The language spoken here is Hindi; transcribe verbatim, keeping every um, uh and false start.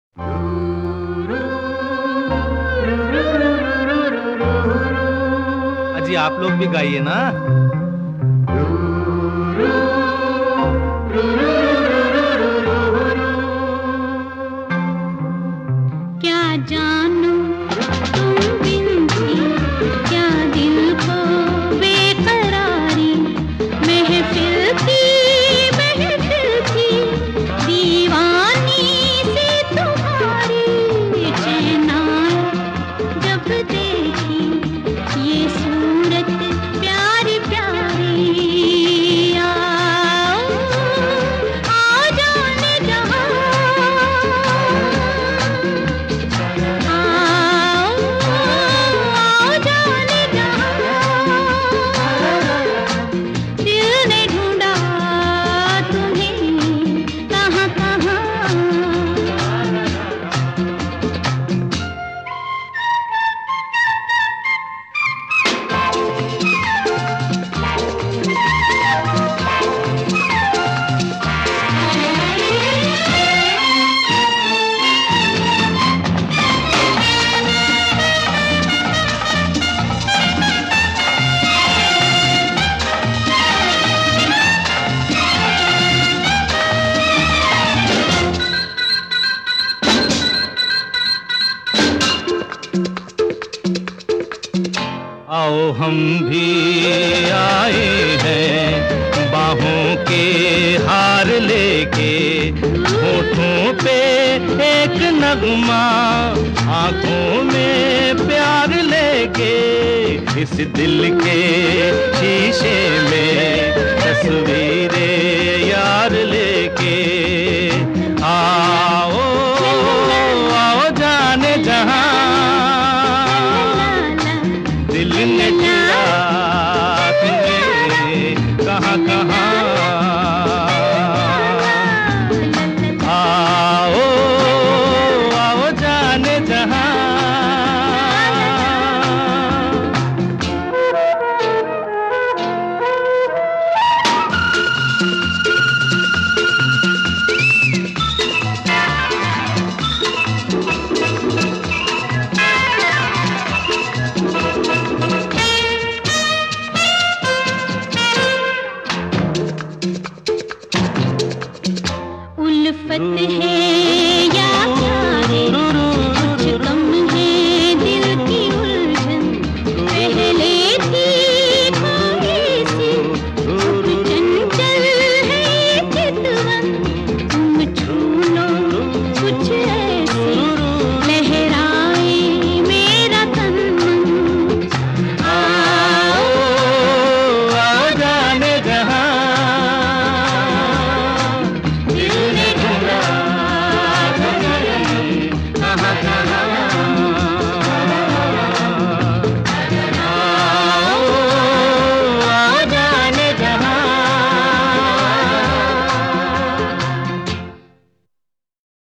अजी आप लोग भी गाइए ना। क्या जानू तुम बिन थी, क्या दिल को बेकरारी, महफिल की महफिल थी दीवानी सी तुम्हारी। चैन आया जब देखी ये सूरत प्यारी प्यारी। आओ आ जाने जहाँ, आओ हम भी आए हैं बाहों के हार लेके, होठों पे एक नगमा, आंखों में प्यार लेके, इस दिल के शीशे में तस्वीरें यार लेके। आओ